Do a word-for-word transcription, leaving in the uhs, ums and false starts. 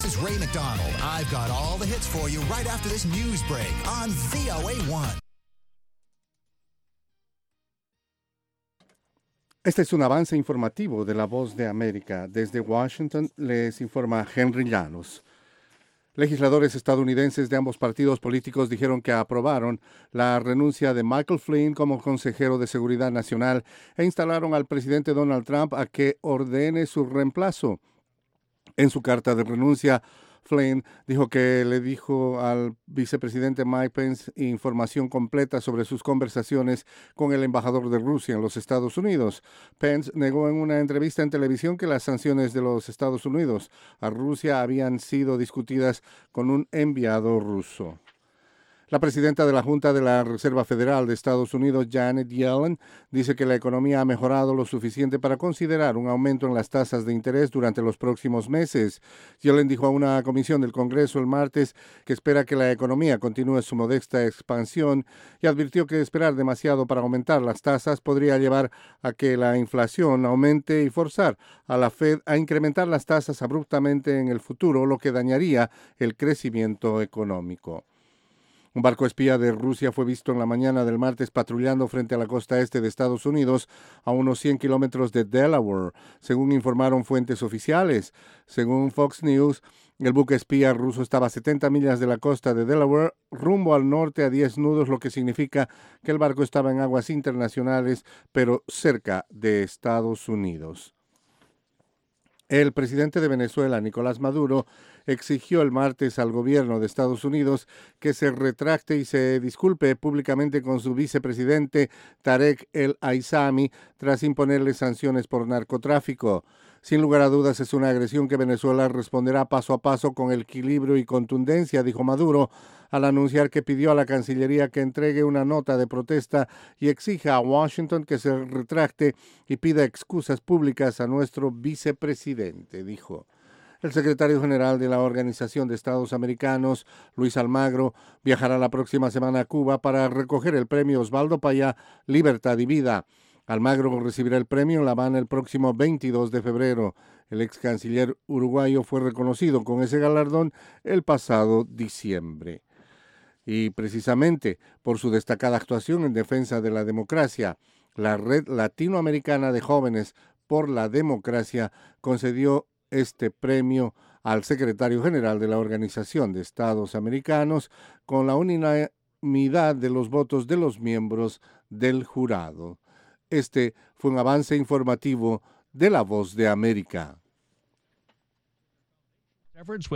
This is Ray McDonald. I've got all the hits for you right after this news break on V O A one. Este es un avance informativo de La Voz de América. Desde Washington les informa Henry Llanos. Legisladores estadounidenses de ambos partidos políticos dijeron que aprobaron la renuncia de Michael Flynn como consejero de Seguridad Nacional e instalaron al presidente Donald Trump a que ordene su reemplazo. En su carta de renuncia, Flynn dijo que le dijo al vicepresidente Mike Pence información completa sobre sus conversaciones con el embajador de Rusia en los Estados Unidos. Pence negó en una entrevista en televisión que las sanciones de los Estados Unidos a Rusia habían sido discutidas con un enviado ruso. La presidenta de la Junta de la Reserva Federal de Estados Unidos, Janet Yellen, dice que la economía ha mejorado lo suficiente para considerar un aumento en las tasas de interés durante los próximos meses. Yellen dijo a una comisión del Congreso el martes que espera que la economía continúe su modesta expansión y advirtió que esperar demasiado para aumentar las tasas podría llevar a que la inflación aumente y forzar a la Fed a incrementar las tasas abruptamente en el futuro, lo que dañaría el crecimiento económico. Un barco espía de Rusia fue visto en la mañana del martes patrullando frente a la costa este de Estados Unidos a unos cien kilómetros de Delaware, según informaron fuentes oficiales. Según Fox News, el buque espía ruso estaba a setenta millas de la costa de Delaware, rumbo al norte a diez nudos, lo que significa que el barco estaba en aguas internacionales, pero cerca de Estados Unidos. El presidente de Venezuela, Nicolás Maduro, exigió el martes al gobierno de Estados Unidos que se retracte y se disculpe públicamente con su vicepresidente Tarek El Aissami tras imponerle sanciones por narcotráfico. Sin lugar a dudas, es una agresión que Venezuela responderá paso a paso con equilibrio y contundencia, dijo Maduro, al anunciar que pidió a la Cancillería que entregue una nota de protesta y exija a Washington que se retracte y pida excusas públicas a nuestro vicepresidente, dijo. El secretario general de la Organización de Estados Americanos, Luis Almagro, viajará la próxima semana a Cuba para recoger el premio Osvaldo Payá Libertad y Vida. Almagro recibirá el premio en La Habana el próximo veintidós de febrero. El ex canciller uruguayo fue reconocido con ese galardón el pasado diciembre. Y precisamente por su destacada actuación en defensa de la democracia, la Red Latinoamericana de Jóvenes por la Democracia concedió este premio al secretario general de la Organización de Estados Americanos con la unanimidad de los votos de los miembros del jurado. Este fue un avance informativo de La Voz de América.